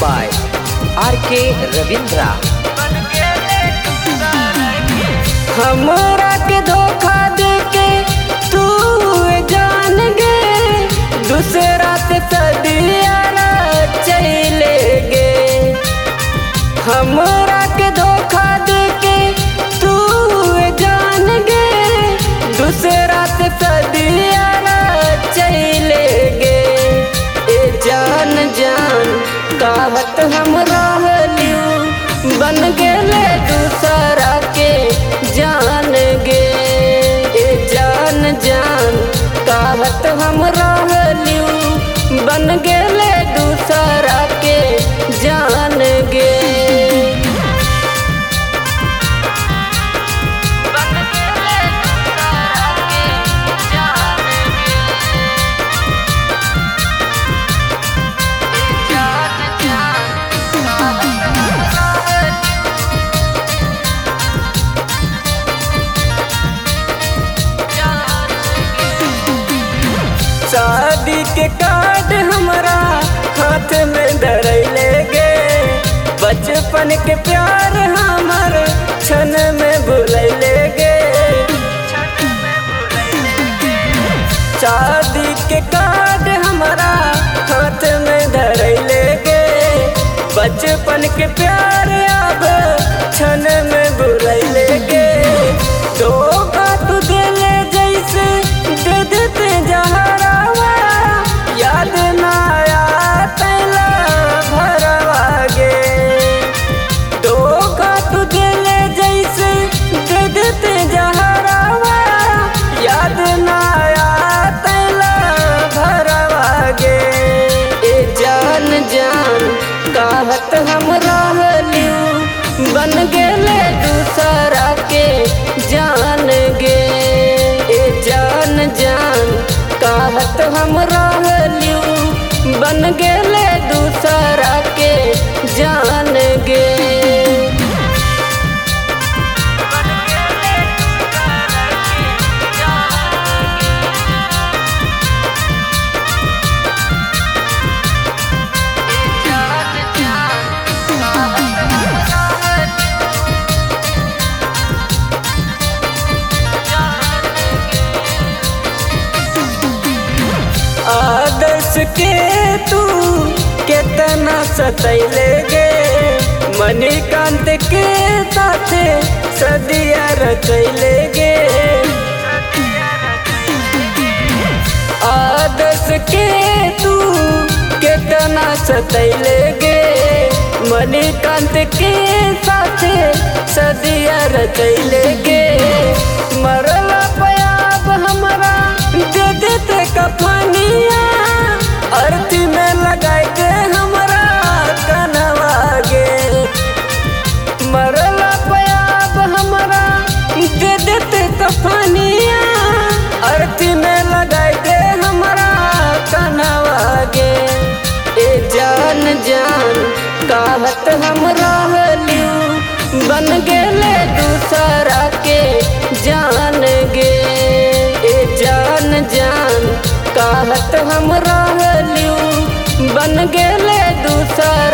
by R.K. Ravindra। हमरा के धोखा देके तू जान गे, दूसरा से सदिया चले गे। हमरा के धोखा देके तू जान गे, दूसरा से सदिया चले गे। ए जान जान कहत हम रहलियो, बन गेले दूसरा के जान गे। ए जान जान कहत हम रहलियो, बन गेले दूसरा के जान गे। शादी के कार्ड हमरा हाथ में धरैले गे, बचपन के प्यार हमर क्षण में भुलैले गे। शादी के कार्ड हमरा हाथ में धरैले गे, बचपन के प्यार अब क्षण में भुलैले गे। धोखा तू देले जैसे दे देते जहरावा, याद ना आया तैला भरवा गे। धोखा तू देले जैसे दे देते जहरावा, याद ना आया तैला भरवा गे। ए जान जान कहत हम रहलियो, बन गेले दूसरा के जान गे। ए जान जान कहत हम रहलियो, बन गेले दूसरा के जान गे। आदर्श के तू केतना सतैले गे, मणिकांत के साथे सदिया रचैले गे। आदर्श के तू केतना सतैले गे, मणिकांत के साथे सदिया रचैले गे। मरला पयाब हमरा दे देते कफनिया, अर्थी में लगाए के हमरा कनवा गे। मरला पयाब हमरा दे देते कफनिया, अर्थी में लगाए के हमरा कनवा गे। ए जान जान कहत हम रहलियो, बन गेले दूसरा के जान गे। ए जान जान कहत हम रहलियो, बन गेले दूसरा